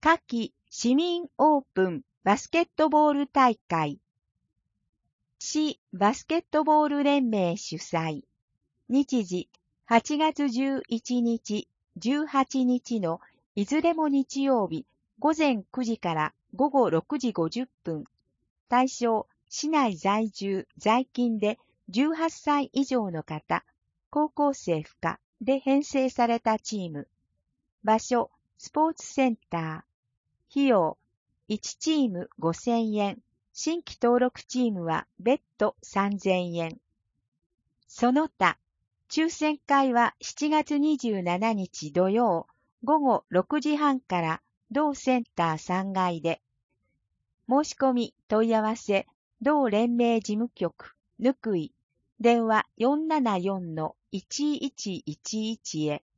夏季市民オープンバスケットボール大会。市バスケットボール連盟主催。日時8月11日、18日のいずれも日曜日午前9時から午後6時50分。対象、市内在住、在勤で18歳以上の方、高校生不可で編成されたチーム。場所、スポーツセンター。費用、1チーム5000円。新規登録チームは別途3000円。その他、抽選会は7月27日土曜午後6時半から同センター3階で。申し込み問い合わせ、同連盟事務局、ぬくい、電話474-1111へ。